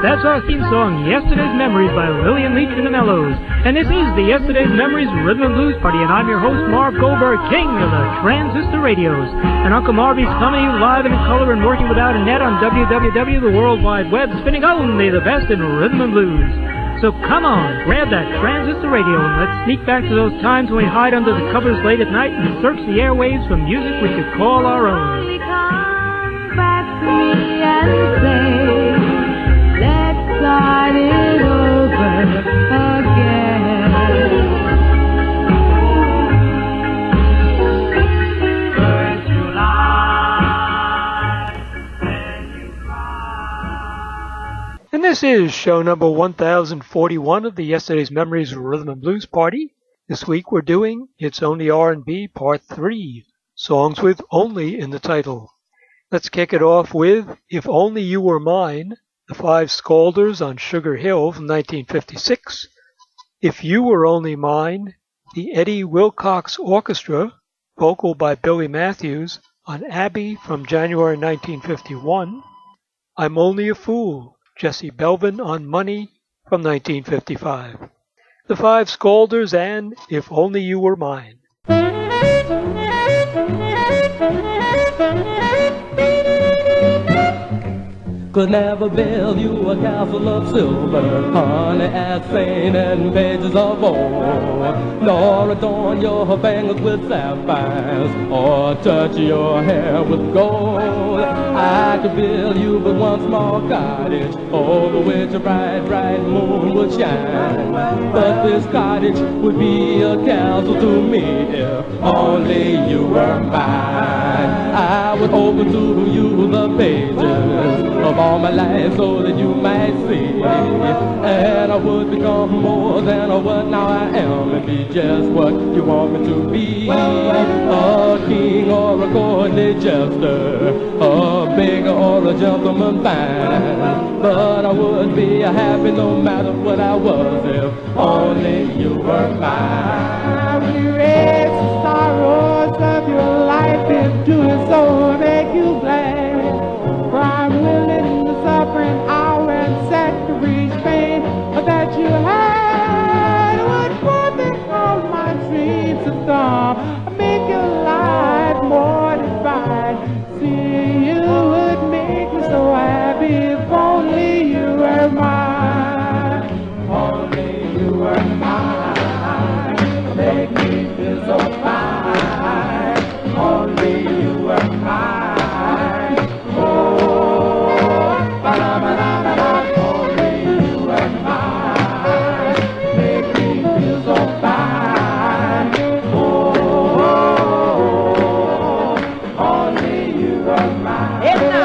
That's our theme song, Yesterday's Memories by Lillian Leach and the Mellows. And this is the Yesterday's Memories Rhythm and Blues Party, and I'm your host, Marv Goldberg, king of the transistor radios. And Uncle Marvy's coming to you live and in color and working without a net on WWW, the World Wide Web, spinning only the best in rhythm and blues. So come on, grab that transistor radio and let's sneak back to those times when we hide under the covers late at night and search the airwaves for music we could call our own. Come back to me and say, let's start it over again. First July, when you cry. And this is show number 1041 of the Yesterday's Memories Rhythm and Blues Party. This week we're doing It's Only R&B Part 3, songs with only in the title. Let's kick it off with If Only You Were Mine, the Five Scalders on Sugar Hill from 1956. If You Were Only Mine, the Eddie Wilcox Orchestra, vocal by Billy Matthews, on Abbey from January 1951. I'm Only a Fool, Jesse Belvin on Money from 1955. The Five Scalders and If Only You Were Mine. Could never build you a castle of silver, honey as Saint and pages of gold, nor adorn your fingers with sapphires, or touch your hair with gold. I could build you but one small cottage, over which a bright, bright moon would shine. But this cottage would be a castle to me if only you were mine. I would open to you the pages of all my life so that you might see, and I would become more than what now I am and be just what you want me to be. A king or a courtly jester, a beggar or a gentleman fine, but I would be happy no matter what I was if only you were mine. When you erase the sorrows of your life and doing so make you glad, for I'm willing to suffer an hour and set to reach pain that you had. Would forfeit all my dreams of dawn, make your life more divine. See, you would make me so happy if only you were mine. Only you were mine. Make me feel so fine. Only you were mine. Oh, ba-da-ba-da-ba-da. Only you were mine. Make me feel so fine. Oh, only you were mine.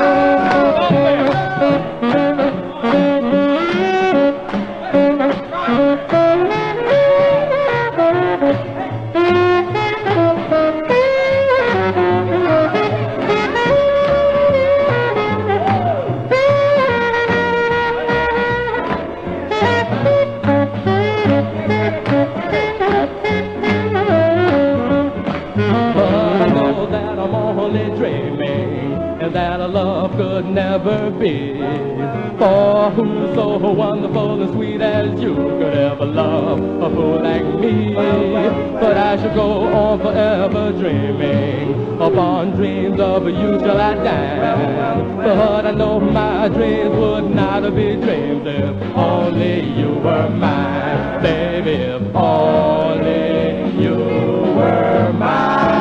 That a love could never be. For who's so wonderful and sweet as you could ever love a fool like me? But I should go on forever dreaming upon dreams of you till I die. But I know my dreams would not be dreams if only you were mine, baby. If only you were mine.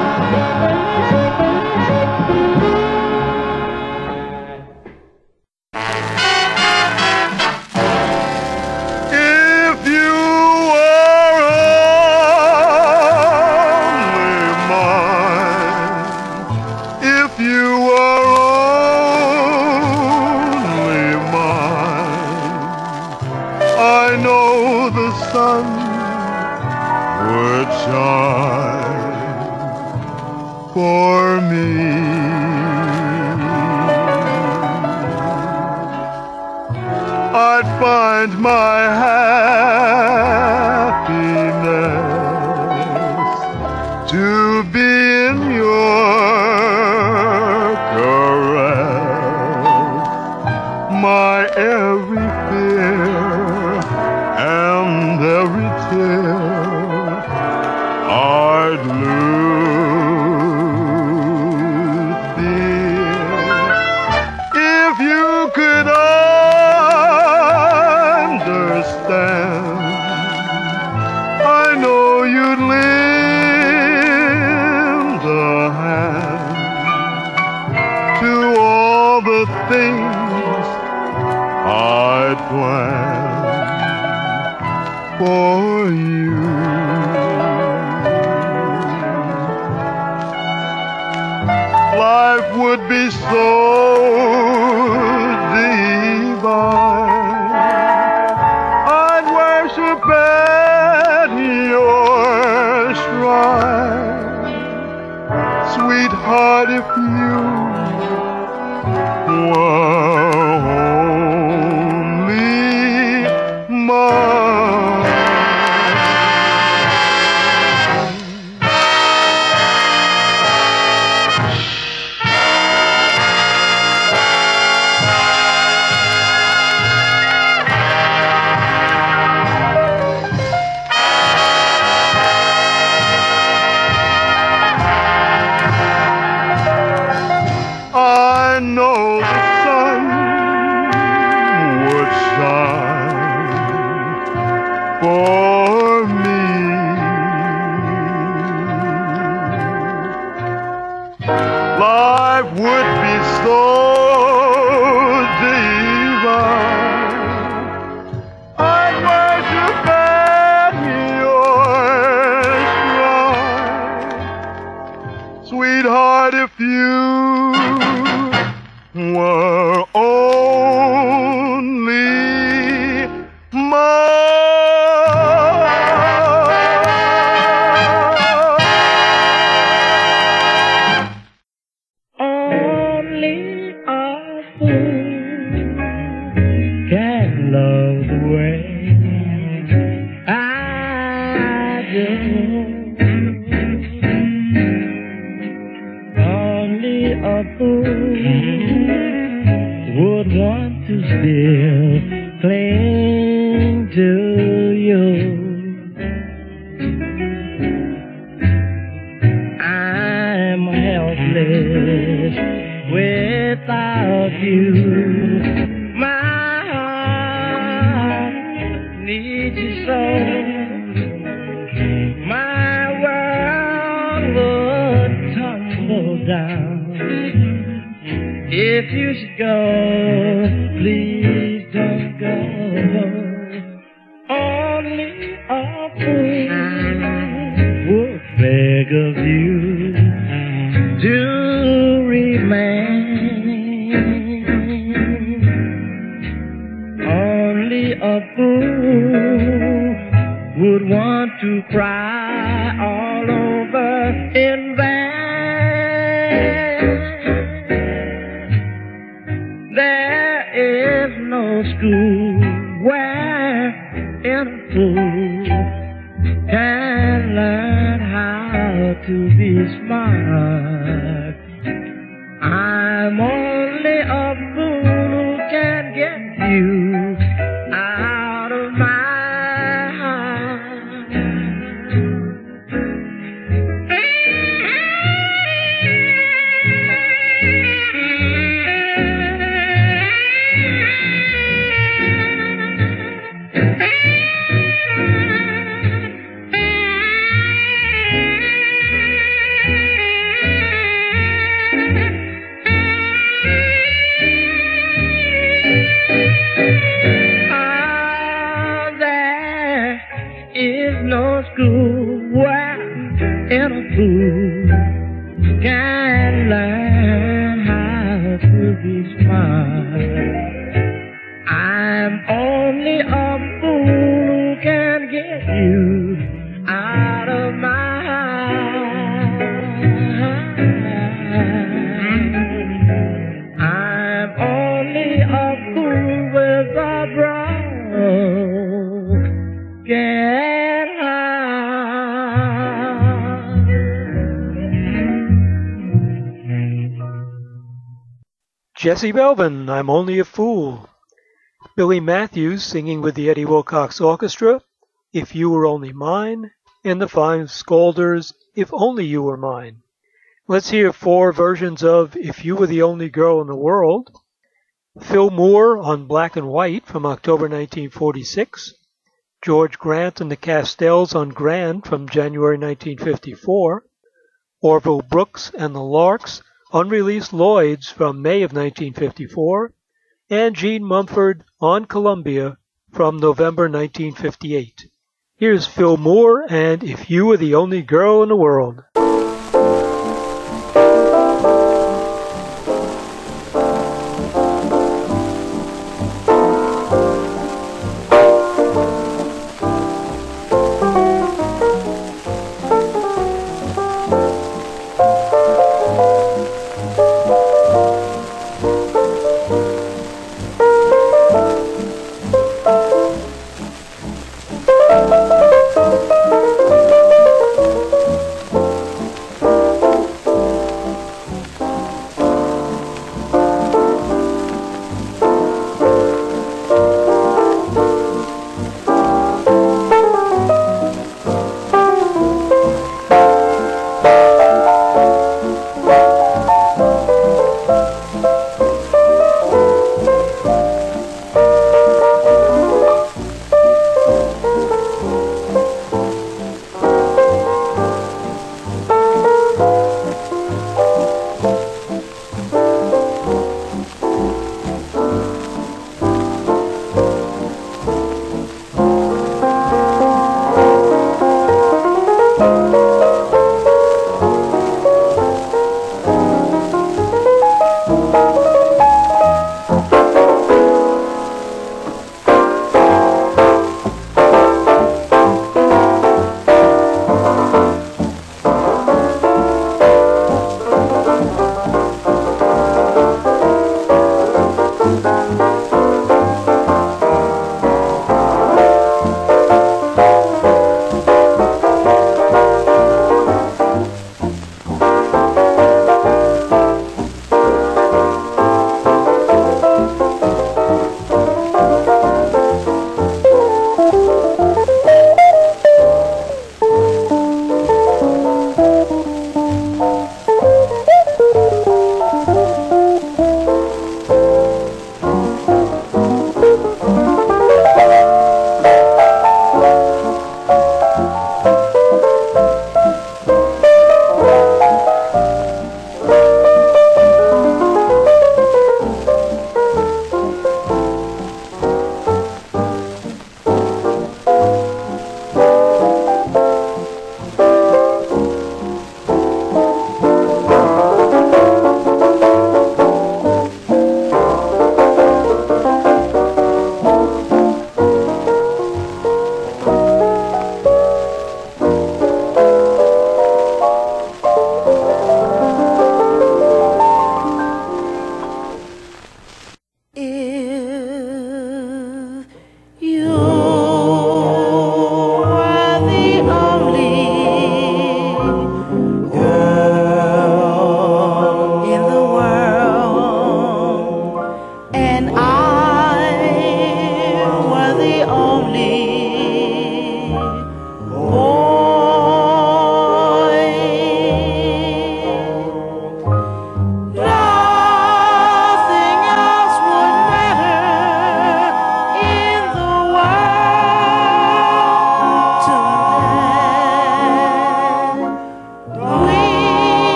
For me, I'd find my happiness to be in your caress, my every you'd lend a hand to all the things I'd planned for you. Life would be so divine. I'd worship at your shrine. Sweetheart, if you were only mine. I know the sun would shine for me. Life would be so divine. I'd worship at your shrine. Sweetheart, if you were only mine. Only a fool can love the way I do. Only a fool would want to still cling to you. I'm helpless without you. My heart needs you so. My world would tumble down. If you should go, please don't go. Only a fool would beg of you to remain. Only a fool would want to cry all over in vain. There is no school where a fool can learn how to be smart. I'm only a fool who can get you out of my no school where a fool can learn how to be smart. I'm only a fool who can get you out of my heart. I'm only a fool with a broken Jesse Belvin, I'm Only a Fool. Billy Matthews singing with the Eddie Wilcox Orchestra, If You Were Only Mine, and the Five Scalders, If Only You Were Mine. Let's hear 4 versions of If You Were the Only Girl in the World. Phil Moore on Black and White from October 1946. George Grant and the Castells on Grand from January 1954, Orville Brooks and the Larks, unreleased Lloyds from May of 1954, and Gene Mumford on Columbia from November 1958. Here's Phil Moore and If You Were the Only Girl in the World.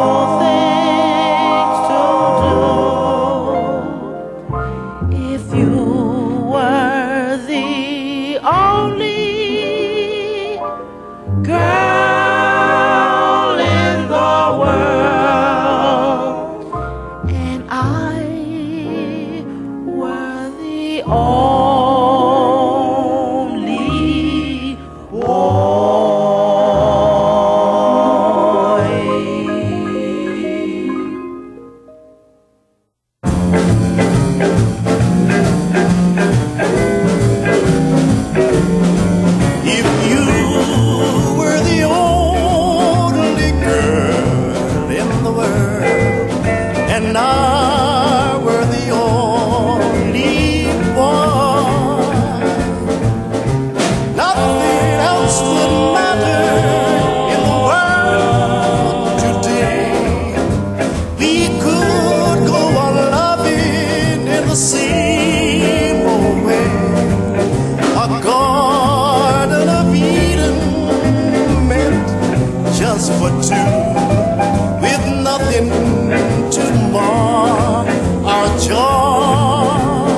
If you only If you were the only girl in the world, and I were the only boy, nothing else would matter in the world today. We could go on loving in the same old way. A garden of Eden meant just for two, with nothing to mar our joy.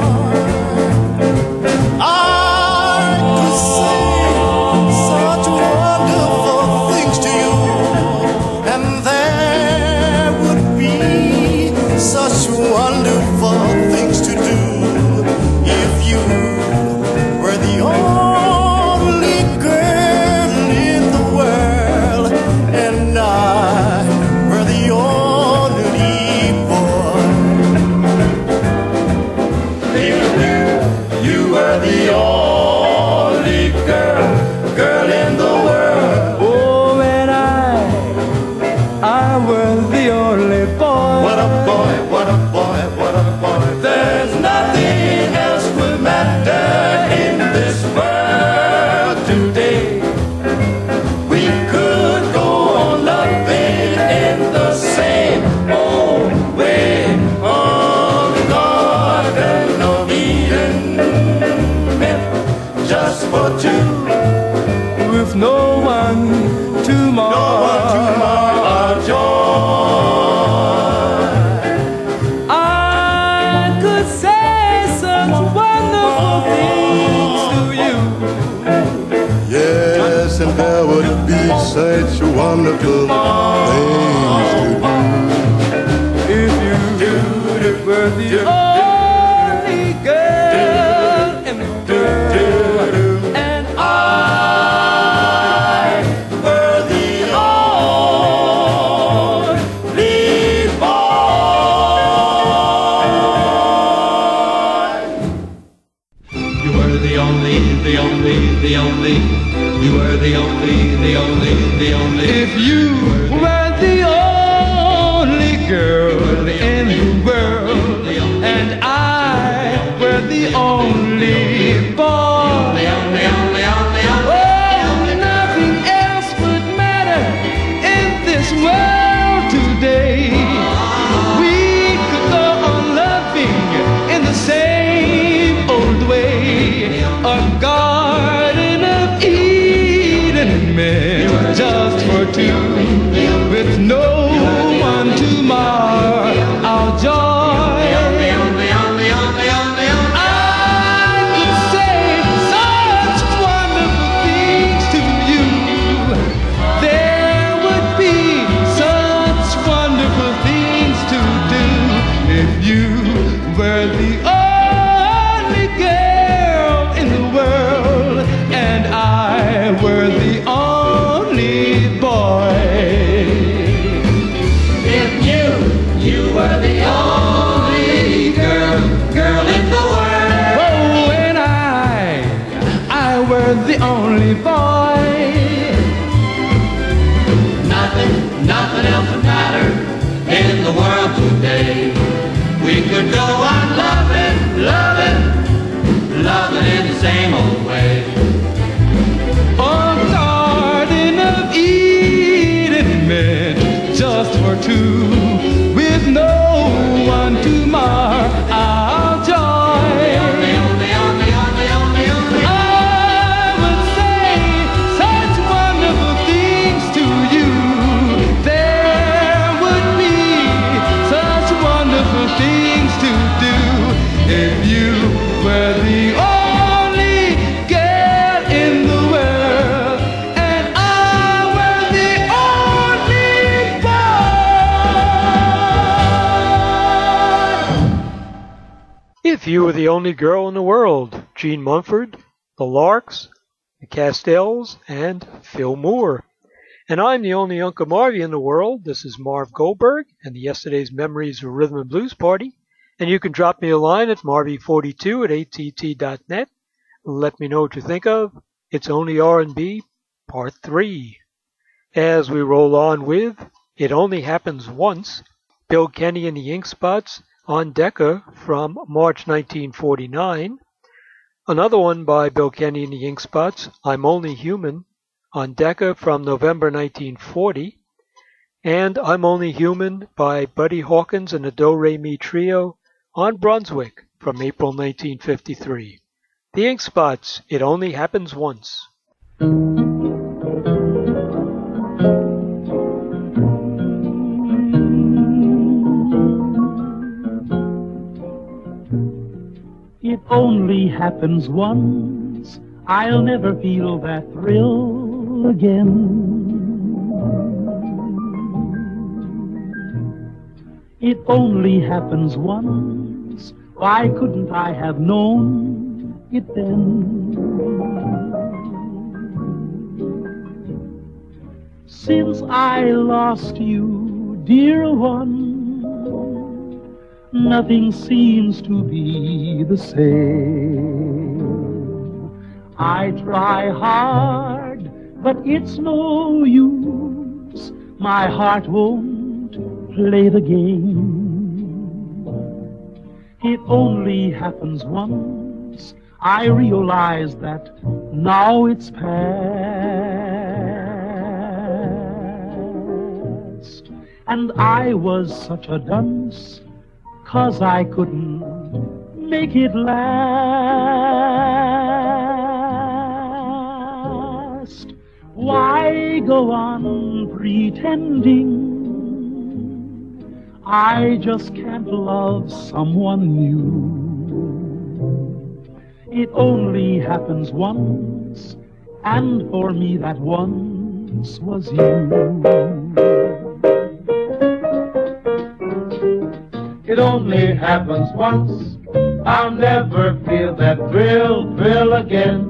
I could say such wonderful things to you, and there would be such wonderful things to do if you were the only girl in the world, and I were the only boy. If you were the only girl in the world. Oh, and I were the only boy. What a boy, what a boy, what a boy. There's nothing else would matter in this world today. We could go on loving in the same old way. Oh, Garden of Eden meant just for two, With no one to mar. no one to mar our joy. I could say such wonderful things to you. Yes, and there would be such wonderful things to do. If you were the only girl in the world, and I were the only boy. You were the only, the only, the only. You were the only, the only, the only. if you were the only girl in the world, and I were the only boy, oh, nothing else would matter in this world today. We could go on loving in the same old way. A garden of Eden meant just for two, with no one to mar our joy. I could say such wonderful things to you. There would be such wonderful things to do if you were the only girl in the world, and I were the only boy. If you were the only girl in the world. Oh, and I were the only boy. Nothing else would matter in the world today. We could go on loving in the same old way. A garden of Eden meant just for two, with no one to mar our joy. I would say such wonderful things to you. There would be such wonderful things to do if you were the only girl in the world, and I were the only boy. If You Were the Only Girl in the World, Gene Munford, The Larks, The Castells, and Phil Moore. And I'm the only Uncle Marvy in the world. This is Marv Goldberg and the Yesterday's Memories of Rhythm and Blues Party. And you can drop me a line at marvy42@att.net. Let me know what you think of It's Only R&B Part 3. As we roll on with It Only Happens Once, Bill Kenny and the Ink Spots on Decca from March 1949. Another one by Bill Kenny and the Ink Spots, I'm Only Human, on Decca from November 1940. And I'm Only Human by Buddy Hawkins and the Do-Re-Mi Trio on Brunswick from April 1953. The Ink Spots, It Only Happens Once. It only happens once, I'll never feel that thrill again. It only happens once, why couldn't I have known it then? Since I lost you, dear one, nothing seems to be the same. I try hard, but it's no use. My heart won't play the game. It only happens once. I realize that now it's past. And I was such a dunce, 'cause I couldn't make it last. Why go on pretending I just can't love someone new? It only happens once, and for me that once was you. It only happens once, I'll never feel that thrill again.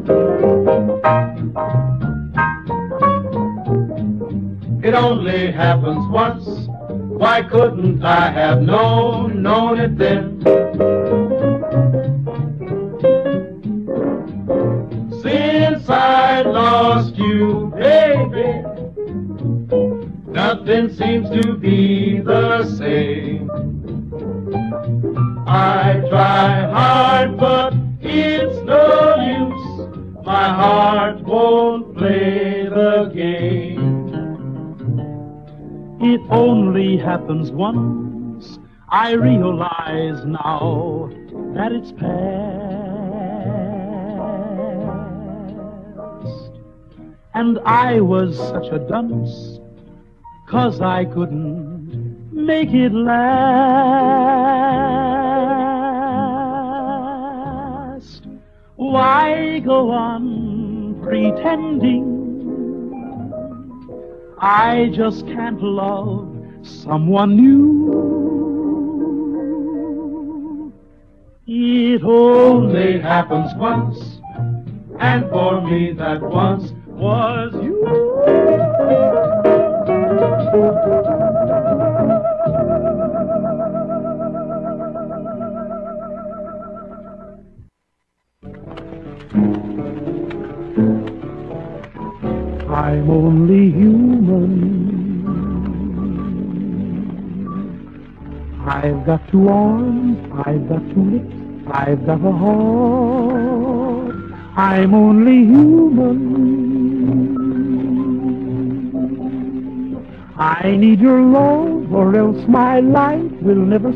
It only happens once, why couldn't I have known it then? Since I lost you, baby, nothing seems to be the same. I try hard, but it's no use. My heart won't play the game. It only happens once. I realize now that it's past. And I was such a dunce, 'cause I couldn't make it last. Why go on pretending I just can't love someone new? It only happens once, and for me that once was you. I'm only human. I've got 2 arms, I've got 2 lips, I've got a heart. I'm only human. I need your love, or else my life will never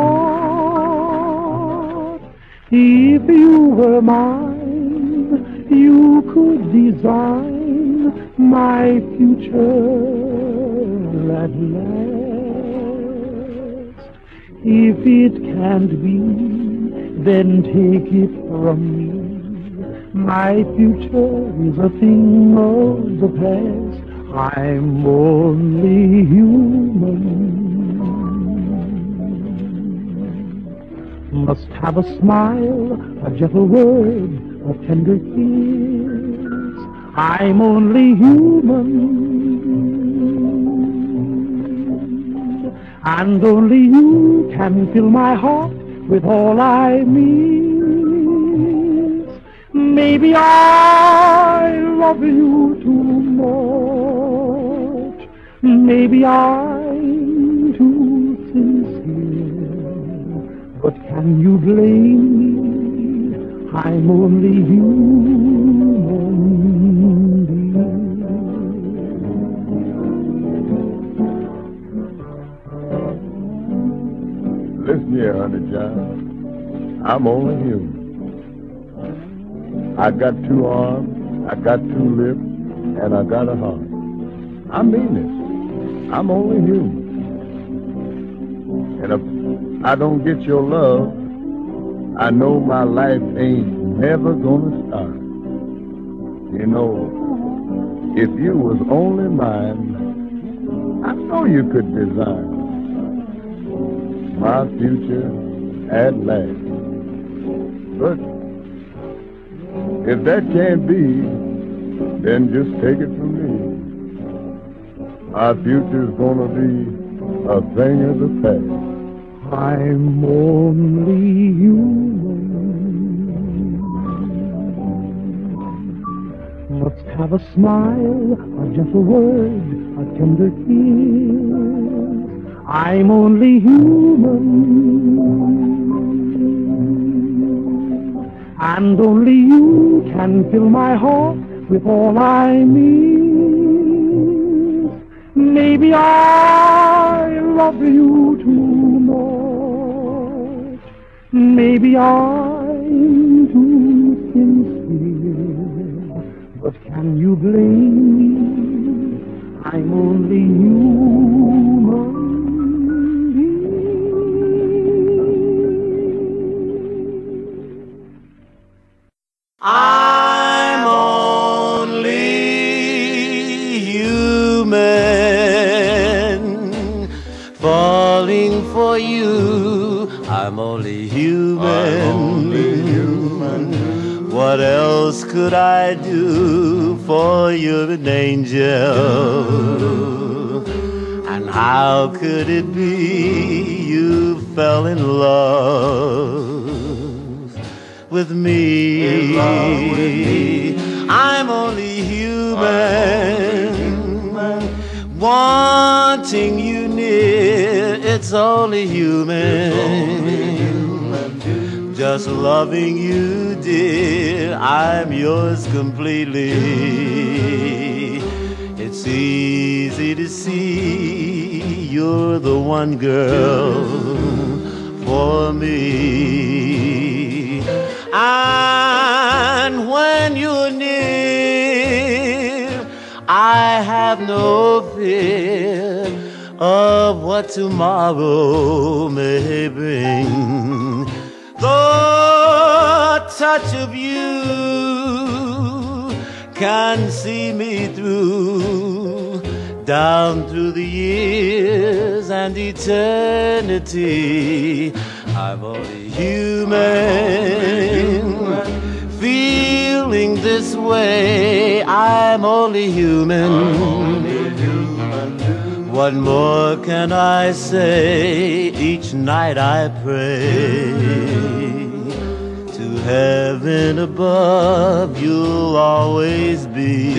start. If you were mine, you could design my future at last. If it can't be, then take it from me. My future is a thing of the past. I'm only human. must have a smile, a gentle word, a tender kiss. I'm only human, and only you can fill my heart with all I miss. Maybe I love you too much. Maybe I'm too sincere. But can you blame me? I'm only human. Listen here, honey John. I'm only human. I got 2 arms, I got 2 lips, and I got a heart. I mean this. I'm only human. And if I don't get your love, I know my life ain't never gonna start. You know, if you was only mine, I know you could design my future at last. But if that can't be, then just take it from me. Our future's gonna be a thing of the past. I'm only human. Must have a smile, a gentle word, a tender kiss. I'm only human, and only you can fill my heart with all I miss. Maybe I love you too much. Maybe I'm too sincere. But can you blame me? I'm only human. I'm only human, falling for you. I'm only human. What else could I do? For you're an angel. And how could it be you fell in love with me? I'm only human, wanting you near. It's only human, just loving you, dear. I'm yours completely. It's easy to see you're the one girl for me. And when you're near, I have no fear of what tomorrow may bring. The touch of you can see me through, down through the years and eternity. I'm only human, feeling this way. I'm only human. What more can I say? Each night I pray to heaven above, you'll always be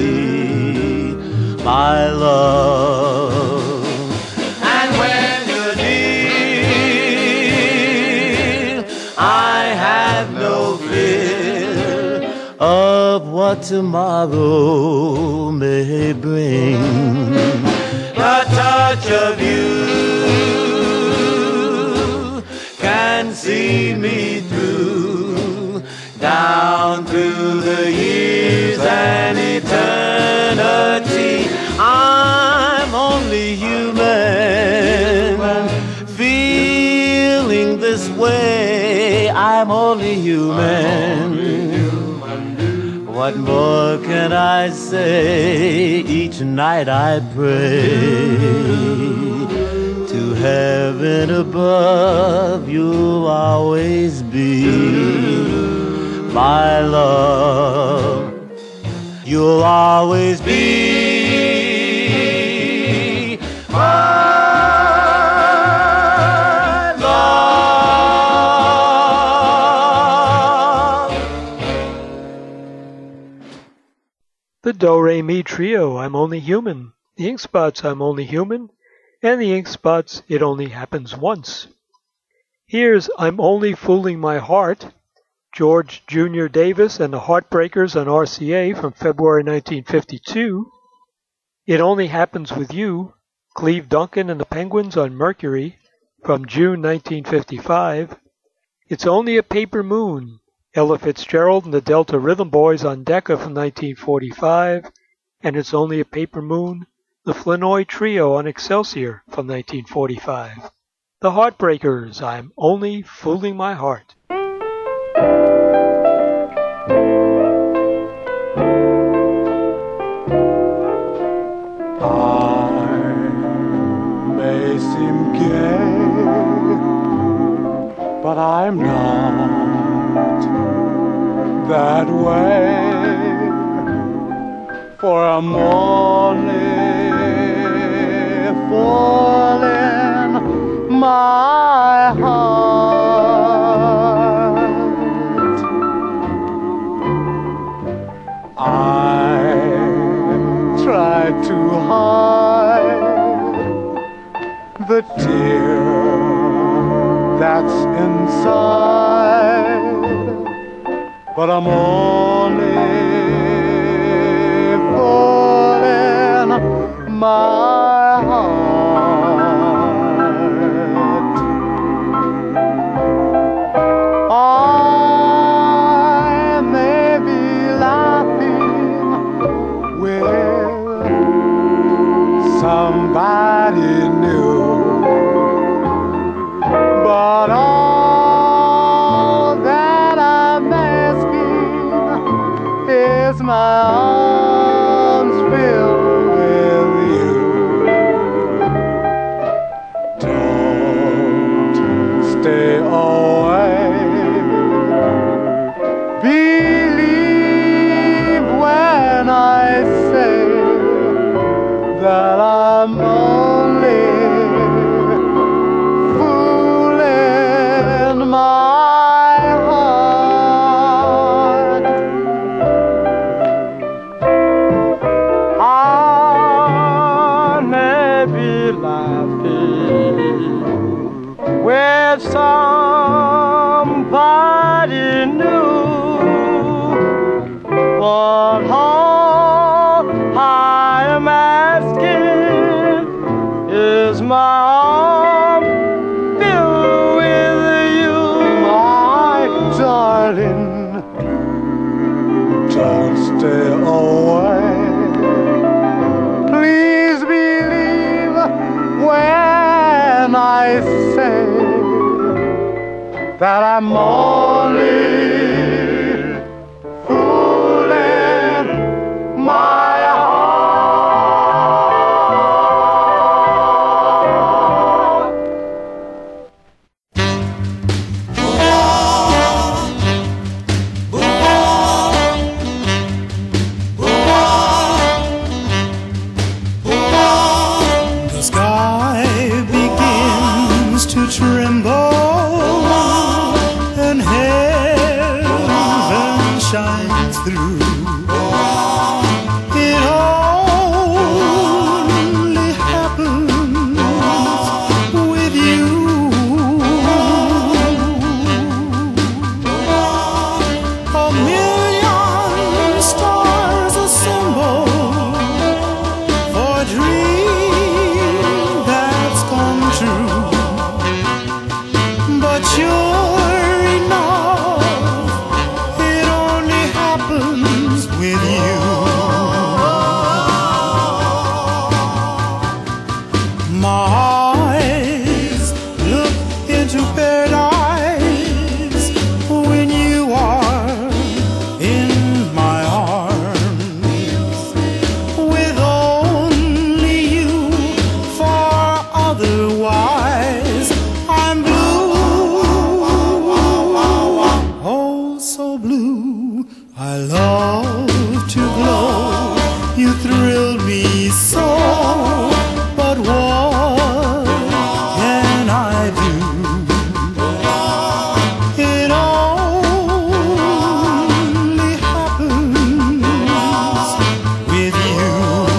my love. And when you're near, I have no fear of what tomorrow may bring. The touch of you can see me through, down through the years and eternity. I'm only human, feeling this way. I'm only human. What more can I say? Each night I pray to heaven above, you'll always be my love. You'll always be my love. The Do-Re-Mi Trio, I'm Only Human. The Ink Spots, I'm Only Human. And the Ink Spots, It Only Happens Once. Here's I'm Only Fooling My Heart, George Junior Davis and the Heartbreakers on RCA from February 1952. It Only Happens With You, Cleve Duncan and the Penguins on Mercury from June 1955. It's Only a Paper Moon, Ella Fitzgerald and the Delta Rhythm Boys on Decca from 1945. And It's Only a Paper Moon, the Flinoy Trio on Excelsior from 1945. The Heartbreakers, I'm Only Fooling My Heart. I may seem gay, but I'm not that way, for I'm only falling my heart. I try to hide the tear that's inside, but I'm only falling my heart. I may be laughing with somebody new, but all that I'm asking is my arms filled with you. Don't stay away. Believe when I say that I'm only fooling my heart. I may be laughing with somebody new, but all I am asking is my arm filled with you. My darling, don't stay away. Please believe when I say that I'm only fooling my heart. The sky begins to tremble and heaven shines through. It only happens with you. A million stars assemble for a dream that's come true. But sure enough, it only happens with I love to glow, you thrill me so, but what can I do? It only happens with you.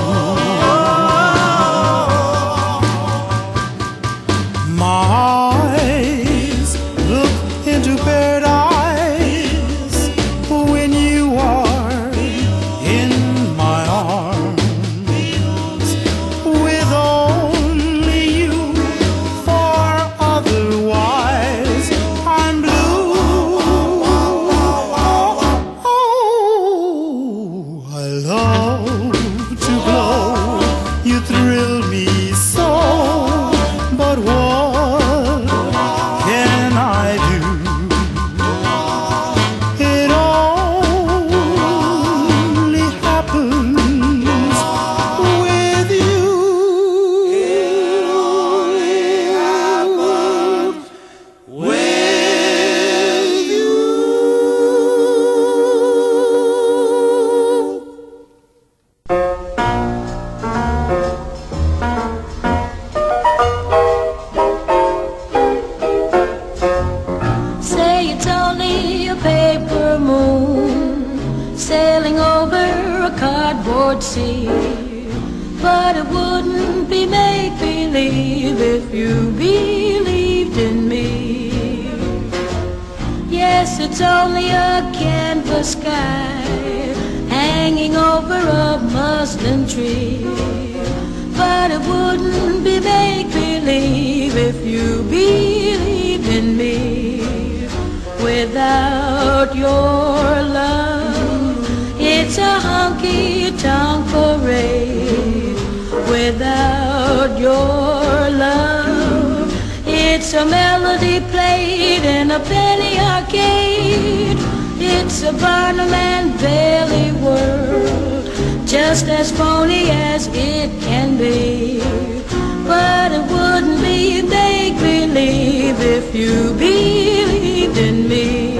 My eyes look into paradise when you are in my arms, with only you, for otherwise I'm blue. Oh, I love to glow, you thrill me so, but what can I do? It only happens with you. With you. Say it's only a paper moon sailing over a cardboard sea, but it wouldn't be make-believe if you believed in me. Yes, it's only a canvas sky hanging over a muslin tree, but it wouldn't be make-believe if you believed in me. Without your love, it's a honky-tonk parade. Without your love, it's a melody played in a penny arcade. It's a Barnum and Bailey world, just as phony as it can be. But it wouldn't be make-believe if you believed in me.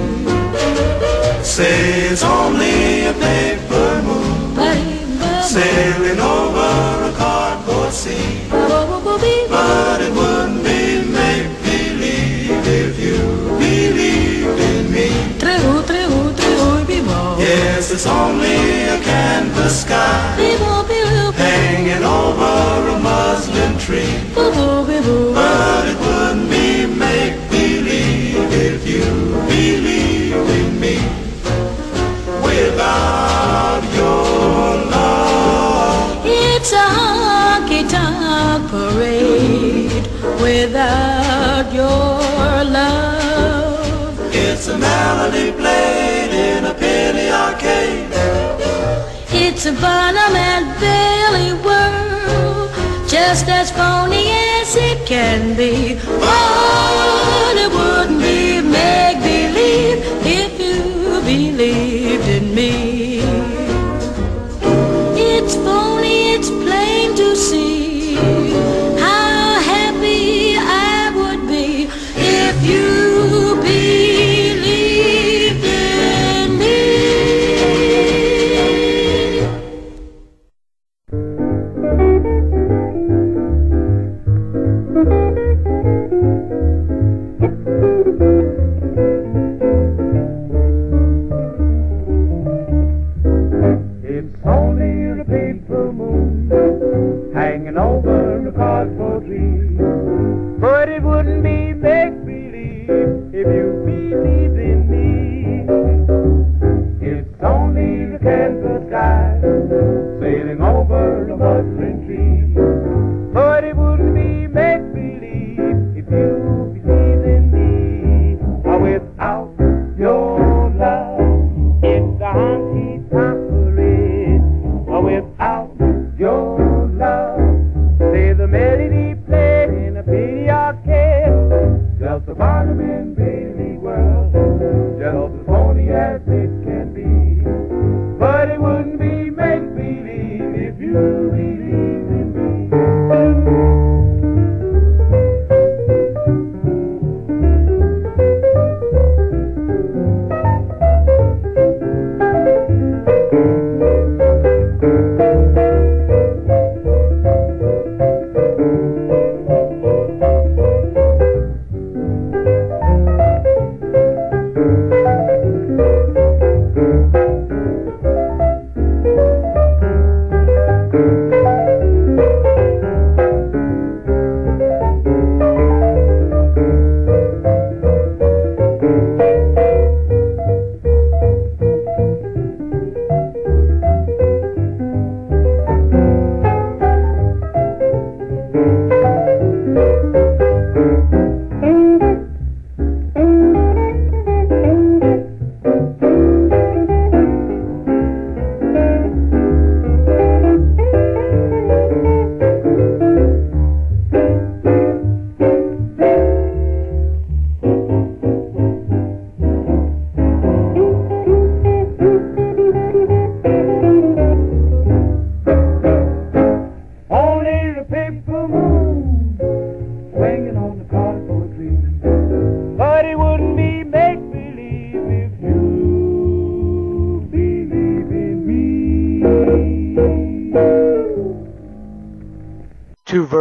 Say it's only a paper moon sailing over a cardboard sea, but it wouldn't be make-believe if you believed in me. Yes, it's only a canvas sky hanging over a muslin tree, but it wouldn't be make-believe if you believed in me. Without your love, it's a honky-tonk parade. Without your love, it's a melody played in a penny arcade. It's a Barnum and Bailey world, just as phony as it can be. But it wouldn't be make-believe if you believed in me. It's phony, it's plain to see how happy I would be if you believed in me.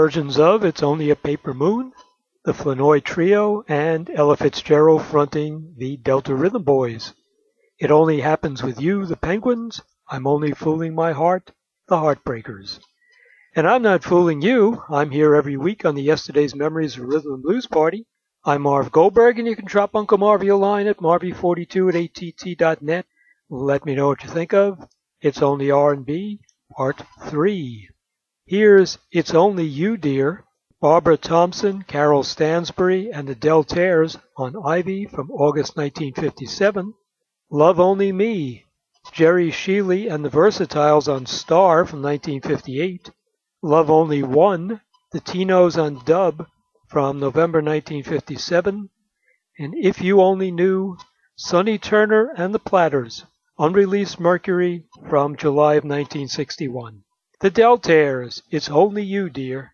versions of It's Only a Paper Moon, the Flournoy Trio, and Ella Fitzgerald fronting the Delta Rhythm Boys. It Only Happens with You, the Penguins, I'm Only Fooling My Heart, the Heartbreakers. And I'm not fooling you. I'm here every week on the Yesterday's Memories of Rhythm and Blues Party. I'm Marv Goldberg, and you can drop Uncle Marvy a line at marvy42@att.net. Let me know what you think of It's Only R&B, Part 3. Here's It's Only You, Dear, Barbara Thompson, Carol Stansbury, and the Deltaires on Ivy from August 1957. Love Only Me, Jerry Sheely and the Versatiles on Star from 1958. Love Only One, the Tinos on Dub from November 1957. And If You Only Knew, Sonny Turner and the Platters, unreleased Mercury from July of 1961. The Deltaires, It's Only You, Dear.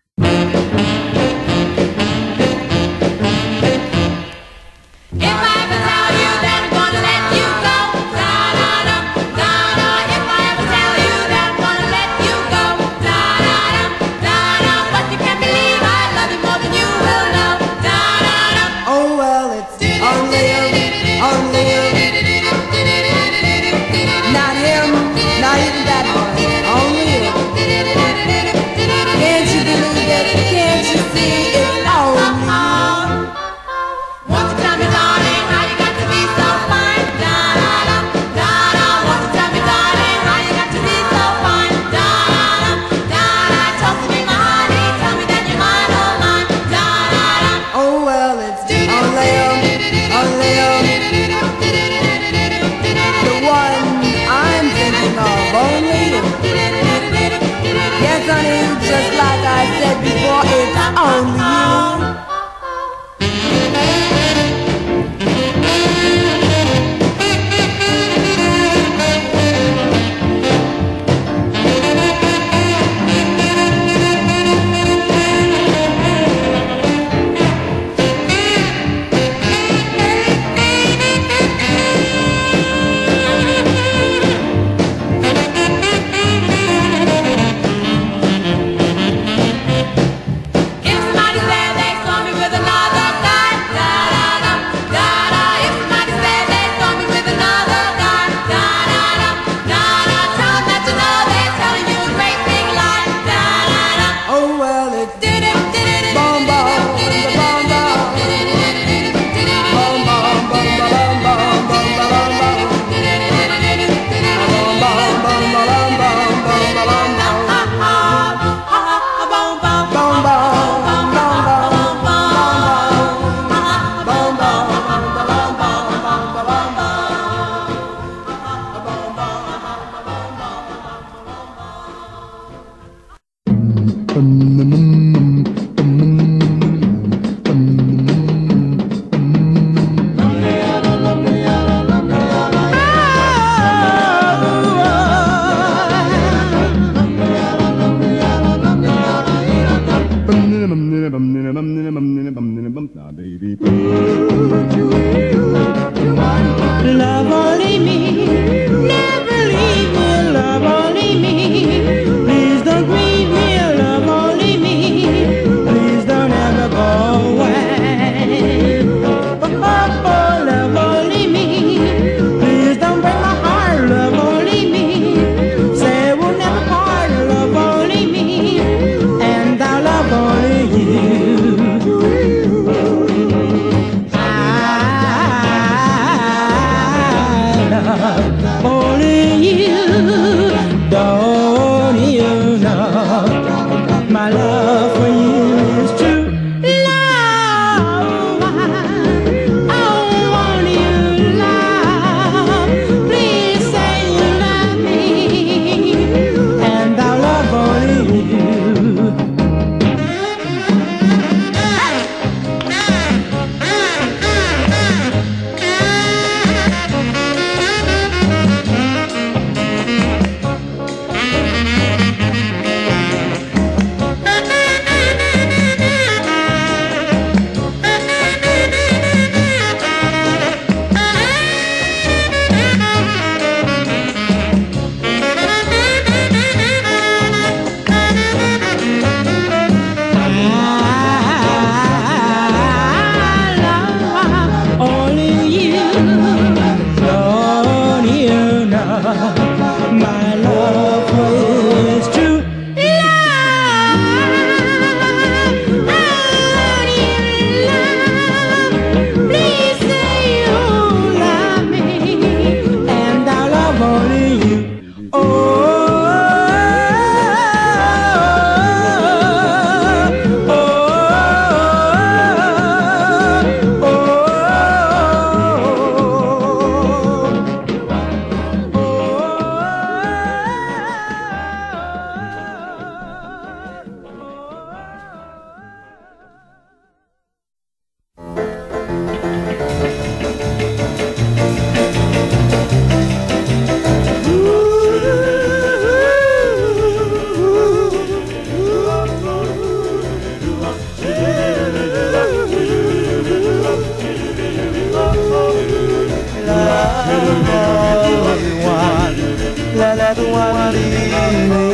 that one leave me.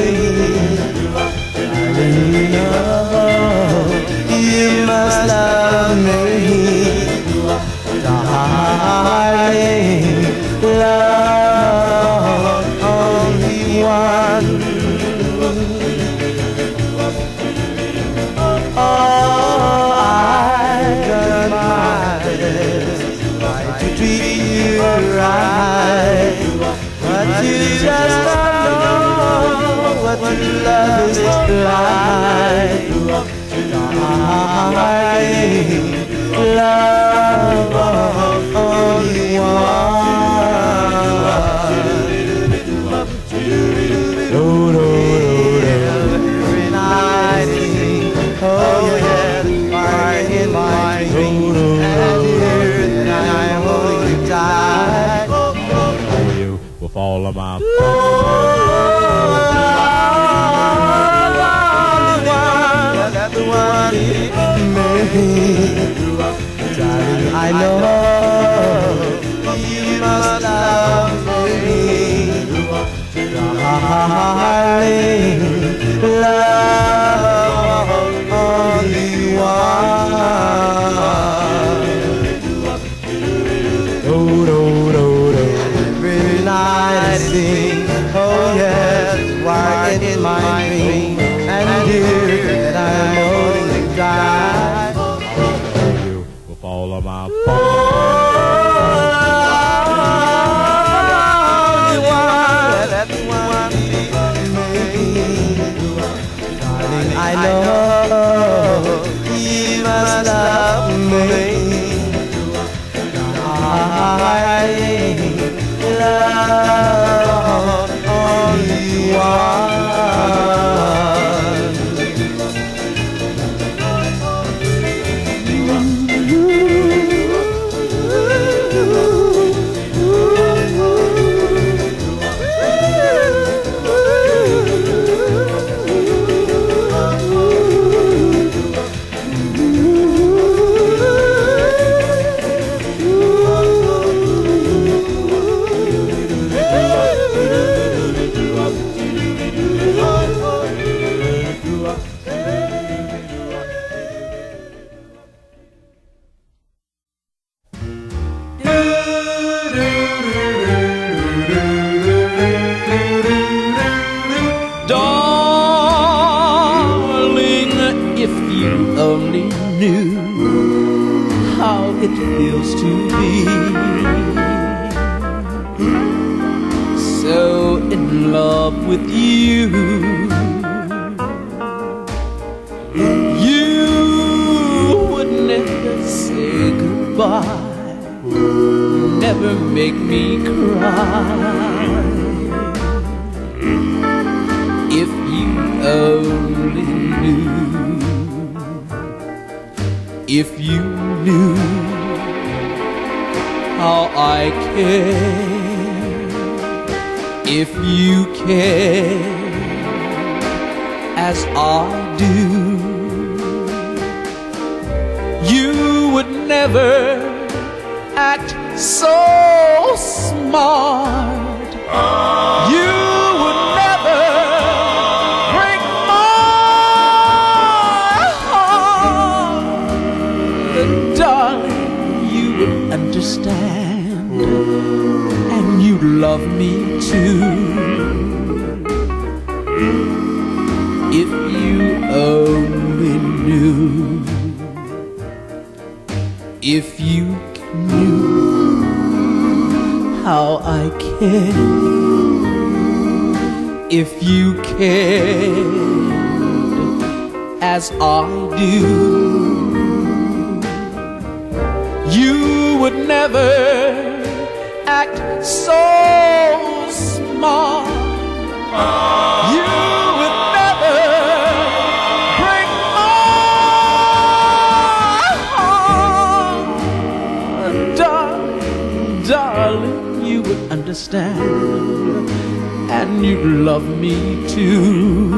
Darling, oh, you must love me. Darling, love only one. Oh, I've done my best to treat you right, but you just don't know what love is like. Darling, love only one. Every night, oh yeah, fire in my dream, and here I'm holding you tight. You with all of my That's the one me. Darling, I know you must love me. Darling, love only one. Every night I sing, oh yes, right in my dream, and here that I'm holding you tight. you with all of my I know you must love me. I love only one. Darling, if you only knew how it feels to be so in love with you. You would never say goodbye, never make me cry. If you only knew, if you knew how I care, if you care as I do, you would never act so smart. You would never break my heart. Darling, you would understand, and you'd love me too. If you only knew, if you knew how I care, if you cared as I do, you would never act so smart. You would never break my heart. Darling, you would understand, and you'd love me too.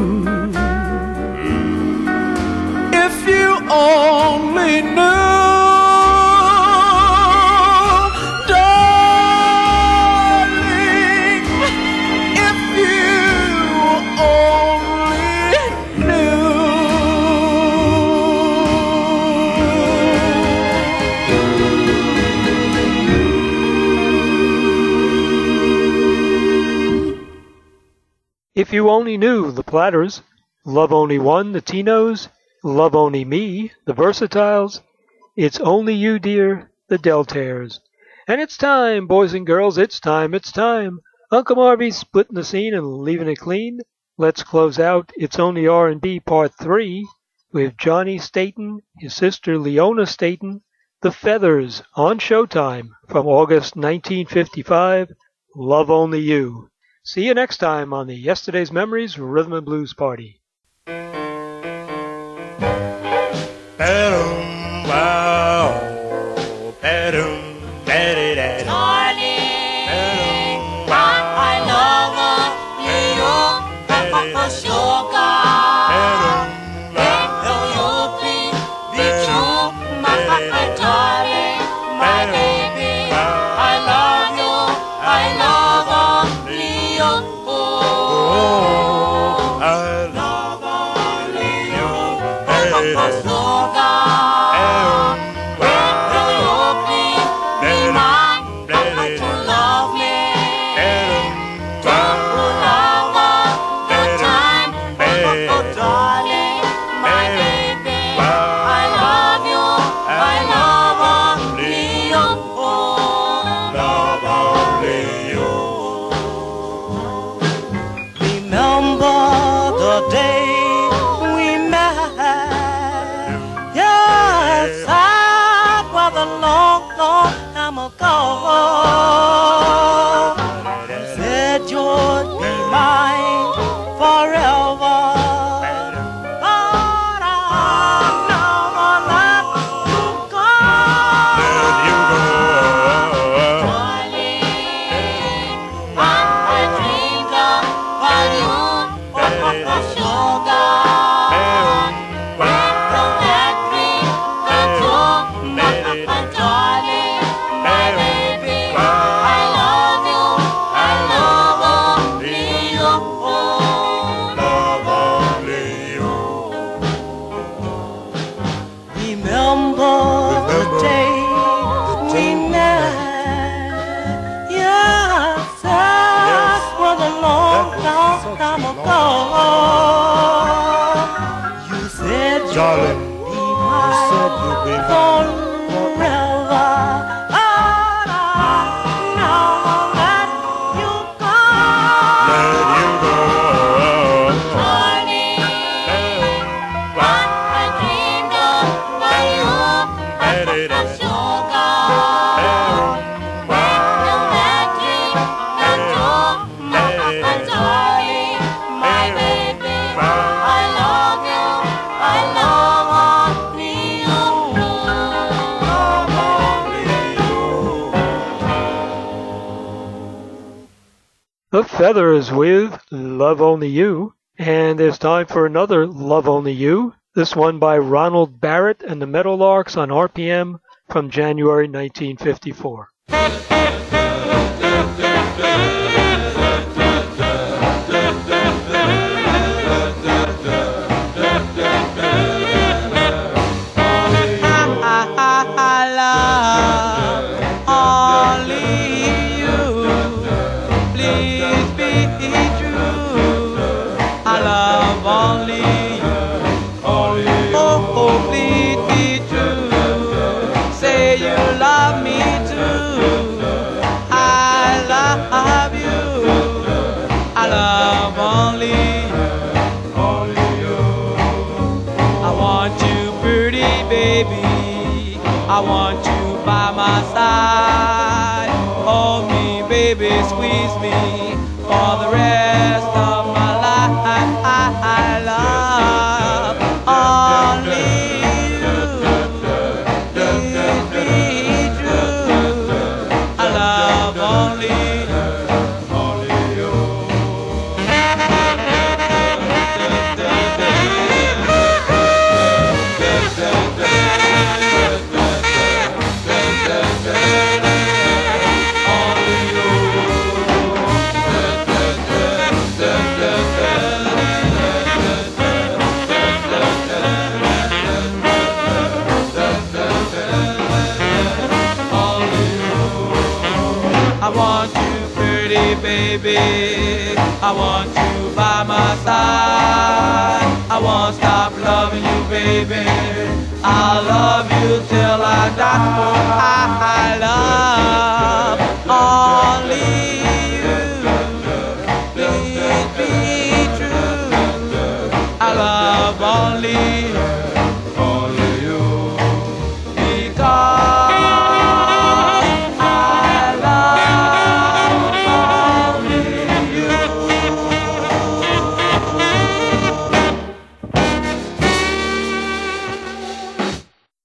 If you only knew, darling, if you If You Only Knew, the Platters. Love Only One, the Tinos. Love Only Me, the Versatiles. It's Only You, Dear, the Deltaires. And it's time, boys and girls, it's time. Uncle Marvy's splitting the scene and leaving it clean. Let's close out It's Only R&B Part 3 with Johnny Staten, his sister Leona Staten, The Feathers on Showtime from August 1955, Love Only You. See you next time on the Yesterday's Memories Rhythm and Blues Party. The Feathers with Love Only You. And it's time for another Love Only You. This one by Ronald Barrett and the Meadowlarks on RPM from January 1954. I want you by my side. Hold me, baby, squeeze me for the rest of my life. I love only you. Please be true. I love only you. Only you. I want you, pretty pretty baby. I want you by my side. I won't stop loving you, baby. I'll love you till I die. For I love